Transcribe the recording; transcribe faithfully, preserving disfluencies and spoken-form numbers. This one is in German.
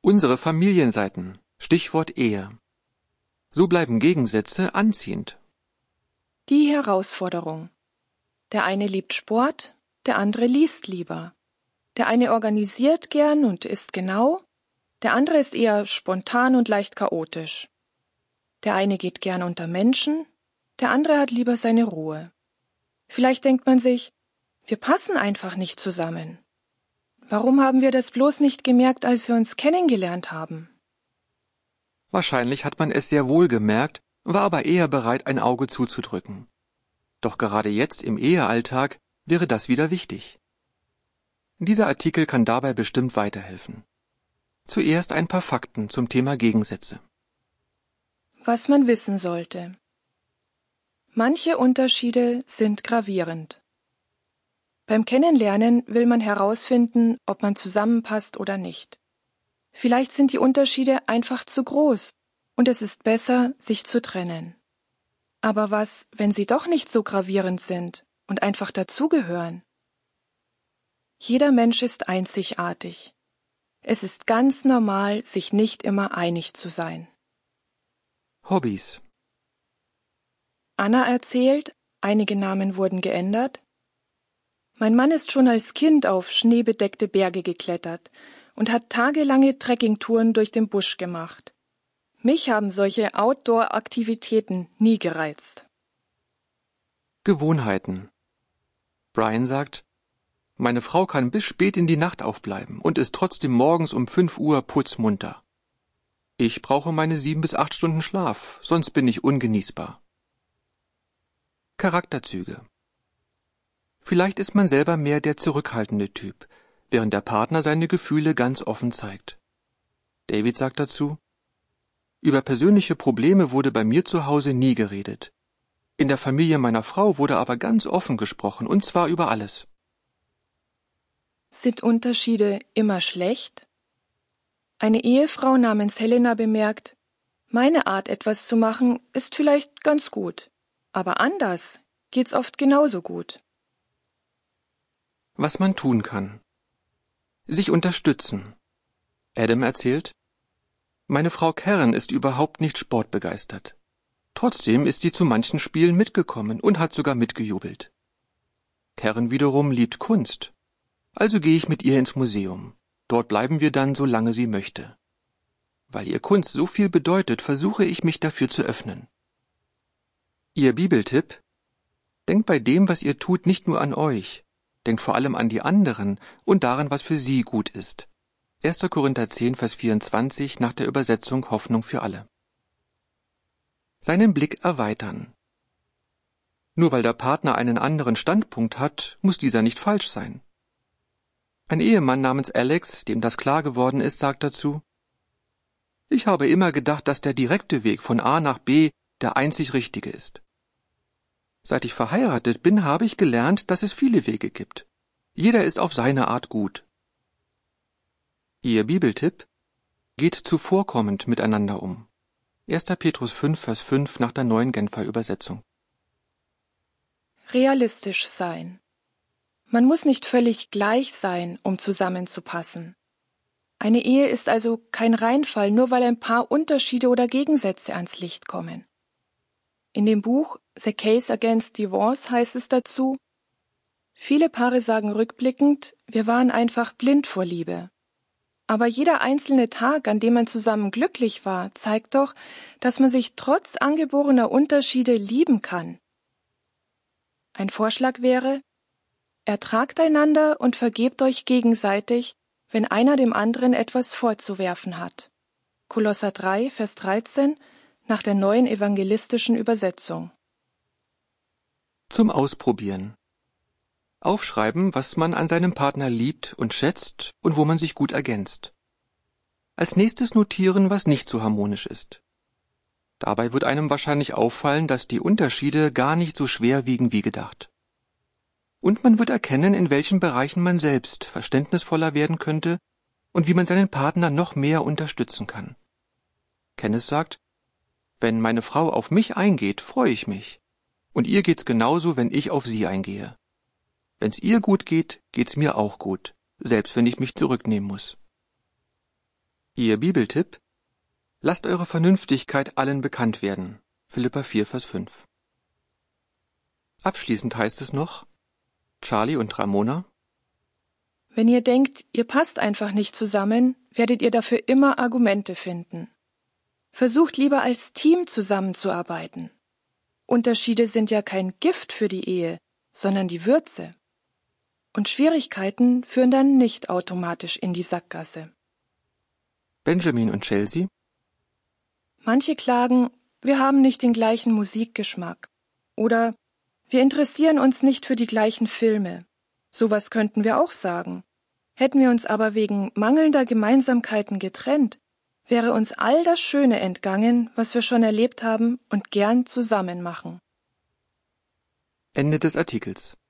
Unsere Familienseiten. Stichwort Ehe. So bleiben Gegensätze anziehend. Die Herausforderung. Der eine liebt Sport, der andere liest lieber. Der eine organisiert gern und ist genau, der andere ist eher spontan und leicht chaotisch. Der eine geht gern unter Menschen, der andere hat lieber seine Ruhe. Vielleicht denkt man sich, wir passen einfach nicht zusammen. Warum haben wir das bloß nicht gemerkt, als wir uns kennengelernt haben? Wahrscheinlich hat man es sehr wohl gemerkt, war aber eher bereit, ein Auge zuzudrücken. Doch gerade jetzt im Ehealltag wäre das wieder wichtig. Dieser Artikel kann dabei bestimmt weiterhelfen. Zuerst ein paar Fakten zum Thema Gegensätze. Was man wissen sollte. Manche Unterschiede sind gravierend. Beim Kennenlernen will man herausfinden, ob man zusammenpasst oder nicht. Vielleicht sind die Unterschiede einfach zu groß und es ist besser, sich zu trennen. Aber was, wenn sie doch nicht so gravierend sind und einfach dazugehören? Jeder Mensch ist einzigartig. Es ist ganz normal, sich nicht immer einig zu sein. Hobbys. Anna erzählt, einige Namen wurden geändert. Mein Mann ist schon als Kind auf schneebedeckte Berge geklettert und hat tagelange Trekkingtouren durch den Busch gemacht. Mich haben solche Outdoor-Aktivitäten nie gereizt. Gewohnheiten. Brian sagt, meine Frau kann bis spät in die Nacht aufbleiben und ist trotzdem morgens um fünf Uhr putzmunter. Ich brauche meine sieben bis acht Stunden Schlaf, sonst bin ich ungenießbar. Charakterzüge. Vielleicht ist man selber mehr der zurückhaltende Typ, während der Partner seine Gefühle ganz offen zeigt. David sagt dazu, über persönliche Probleme wurde bei mir zu Hause nie geredet. In der Familie meiner Frau wurde aber ganz offen gesprochen, und zwar über alles. Sind Unterschiede immer schlecht? Eine Ehefrau namens Helena bemerkt, meine Art, etwas zu machen, ist vielleicht ganz gut, aber anders geht's oft genauso gut. Was man tun kann. Sich unterstützen. Adam erzählt, meine Frau Karen ist überhaupt nicht sportbegeistert. Trotzdem ist sie zu manchen Spielen mitgekommen und hat sogar mitgejubelt. Karen wiederum liebt Kunst. Also gehe ich mit ihr ins Museum. Dort bleiben wir dann, solange sie möchte. Weil ihr Kunst so viel bedeutet, versuche ich mich dafür zu öffnen. Ihr Bibeltipp: Denkt bei dem, was ihr tut, nicht nur an euch. Denkt vor allem an die anderen und daran, was für sie gut ist. erster Korinther zehn, Vers vierundzwanzig nach der Übersetzung Hoffnung für alle. Seinen Blick erweitern. Nur weil der Partner einen anderen Standpunkt hat, muss dieser nicht falsch sein. Ein Ehemann namens Alex, dem das klar geworden ist, sagt dazu, ich habe immer gedacht, dass der direkte Weg von A nach B der einzig richtige ist. Seit ich verheiratet bin, habe ich gelernt, dass es viele Wege gibt. Jeder ist auf seine Art gut. Ihr Bibeltipp: Geht zuvorkommend miteinander um. erster Petrus fünf, Vers fünf nach der neuen Genfer Übersetzung. Realistisch sein. Man muss nicht völlig gleich sein, um zusammenzupassen. Eine Ehe ist also kein Reinfall, nur weil ein paar Unterschiede oder Gegensätze ans Licht kommen. In dem Buch The Case Against Divorce heißt es dazu, viele Paare sagen rückblickend, wir waren einfach blind vor Liebe. Aber jeder einzelne Tag, an dem man zusammen glücklich war, zeigt doch, dass man sich trotz angeborener Unterschiede lieben kann. Ein Vorschlag wäre, ertragt einander und vergebt euch gegenseitig, wenn einer dem anderen etwas vorzuwerfen hat. Kolosser drei, Vers dreizehn nach der neuen evangelistischen Übersetzung. Zum Ausprobieren. Aufschreiben, was man an seinem Partner liebt und schätzt und wo man sich gut ergänzt. Als nächstes notieren, was nicht so harmonisch ist. Dabei wird einem wahrscheinlich auffallen, dass die Unterschiede gar nicht so schwer wiegen wie gedacht. Und man wird erkennen, in welchen Bereichen man selbst verständnisvoller werden könnte und wie man seinen Partner noch mehr unterstützen kann. Kenneth sagt, wenn meine Frau auf mich eingeht, freue ich mich. Und ihr geht's genauso, wenn ich auf sie eingehe. Wenn's ihr gut geht, geht's mir auch gut, selbst wenn ich mich zurücknehmen muss. Ihr Bibeltipp: Lasst eure Vernünftigkeit allen bekannt werden. Philipper vier, Vers fünf. Abschließend heißt es noch: Charlie und Ramona: Wenn ihr denkt, ihr passt einfach nicht zusammen, werdet ihr dafür immer Argumente finden. Versucht lieber als Team zusammenzuarbeiten. Unterschiede sind ja kein Gift für die Ehe, sondern die Würze. Und Schwierigkeiten führen dann nicht automatisch in die Sackgasse. Benjamin und Chelsea: Manche klagen, wir haben nicht den gleichen Musikgeschmack. Oder wir interessieren uns nicht für die gleichen Filme. Sowas könnten wir auch sagen. Hätten wir uns aber wegen mangelnder Gemeinsamkeiten getrennt, wäre uns all das Schöne entgangen, was wir schon erlebt haben und gern zusammen machen. Ende des Artikels.